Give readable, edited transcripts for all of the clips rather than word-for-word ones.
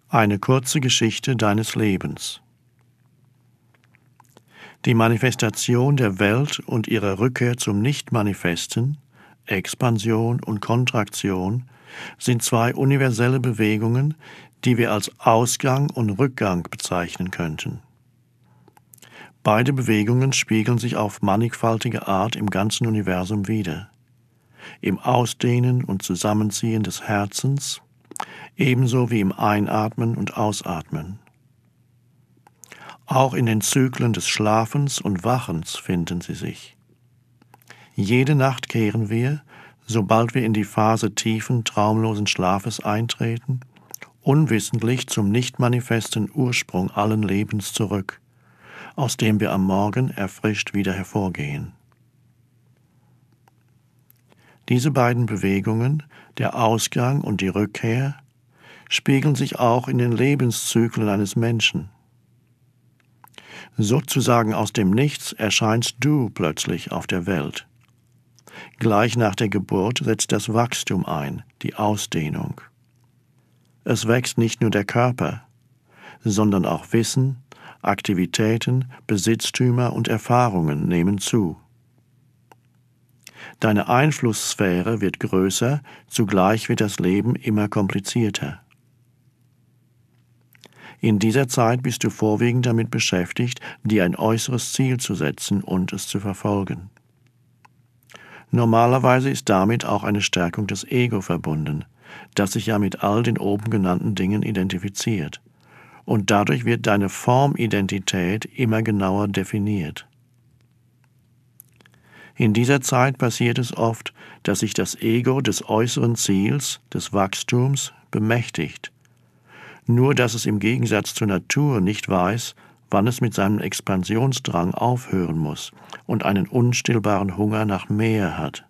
Eine kurze Geschichte deines Lebens. Die Manifestation der Welt und ihre Rückkehr zum Nichtmanifesten, Expansion und Kontraktion, sind zwei universelle Bewegungen, die wir als Ausgang und Rückgang bezeichnen könnten. Beide Bewegungen spiegeln sich auf mannigfaltige Art im ganzen Universum wider. Im Ausdehnen und Zusammenziehen des Herzens, ebenso wie im Einatmen und Ausatmen. Auch in den Zyklen des Schlafens und Wachens finden sie sich. Jede Nacht kehren wir, sobald wir in die Phase tiefen, traumlosen Schlafes eintreten, unwissentlich zum nicht manifesten Ursprung allen Lebens zurück, aus dem wir am Morgen erfrischt wieder hervorgehen. Diese beiden Bewegungen, der Ausgang und die Rückkehr, spiegeln sich auch in den Lebenszyklen eines Menschen. Sozusagen aus dem Nichts erscheinst du plötzlich auf der Welt. Gleich nach der Geburt setzt das Wachstum ein, die Ausdehnung. Es wächst nicht nur der Körper, sondern auch Wissen, Aktivitäten, Besitztümer und Erfahrungen nehmen zu. Deine Einflusssphäre wird größer, zugleich wird das Leben immer komplizierter. In dieser Zeit bist du vorwiegend damit beschäftigt, dir ein äußeres Ziel zu setzen und es zu verfolgen. Normalerweise ist damit auch eine Stärkung des Ego verbunden, das sich ja mit all den oben genannten Dingen identifiziert. Und dadurch wird deine Formidentität immer genauer definiert. In dieser Zeit passiert es oft, dass sich das Ego des äußeren Ziels, des Wachstums, bemächtigt. Nur dass es im Gegensatz zur Natur nicht weiß, wann es mit seinem Expansionsdrang aufhören muss und einen unstillbaren Hunger nach mehr hat.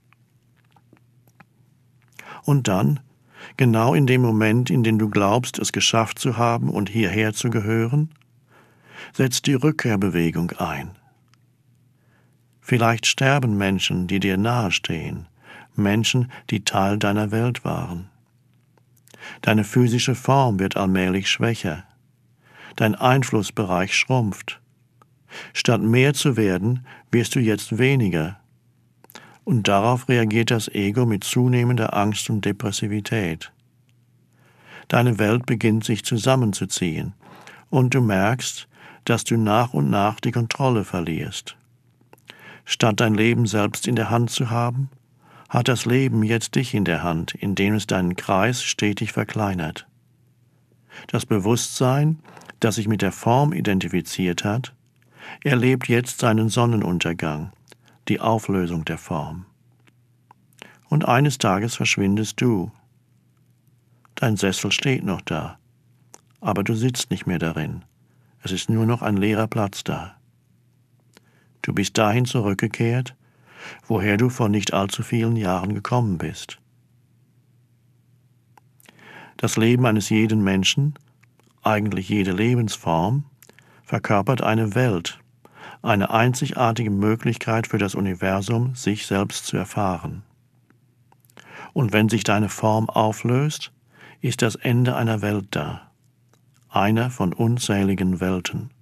Und dann, genau in dem Moment, in dem du glaubst, es geschafft zu haben und hierher zu gehören, setzt die Rückkehrbewegung ein. Vielleicht sterben Menschen, die dir nahestehen, Menschen, die Teil deiner Welt waren. Deine physische Form wird allmählich schwächer. Dein Einflussbereich schrumpft. Statt mehr zu werden, wirst du jetzt weniger. Und darauf reagiert das Ego mit zunehmender Angst und Depressivität. Deine Welt beginnt sich zusammenzuziehen und du merkst, dass du nach und nach die Kontrolle verlierst. Statt dein Leben selbst in der Hand zu haben, hat das Leben jetzt dich in der Hand, indem es deinen Kreis stetig verkleinert. Das Bewusstsein, das sich mit der Form identifiziert hat, erlebt jetzt seinen Sonnenuntergang, die Auflösung der Form. Und eines Tages verschwindest du. Dein Sessel steht noch da, aber du sitzt nicht mehr darin. Es ist nur noch ein leerer Platz da. Du bist dahin zurückgekehrt, woher du vor nicht allzu vielen Jahren gekommen bist. Das Leben eines jeden Menschen, eigentlich jede Lebensform, verkörpert eine Welt, eine einzigartige Möglichkeit für das Universum, sich selbst zu erfahren. Und wenn sich deine Form auflöst, ist das Ende einer Welt da, einer von unzähligen Welten.